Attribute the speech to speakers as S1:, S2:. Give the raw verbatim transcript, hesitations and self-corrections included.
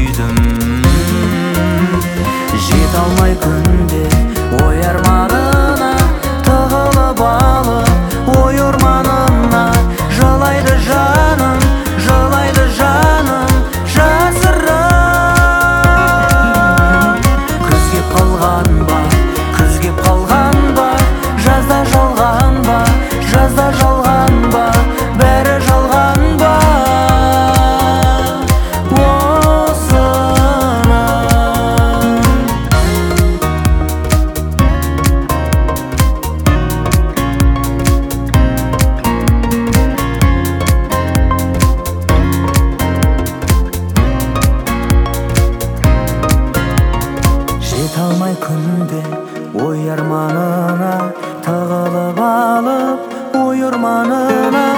S1: сүйдім. Жете алмай күнде ой арманына, тығылып алып ой орманына. Жылайды жаным, жылайды жаным жасырын. Күз кеп қалған ба, күз кеп қалған ба, жазда жалған ба, жазда жалған ба, бәрі жалған ба осының. Жете алмай күнде ой арманына, тығылып алып ой орманына.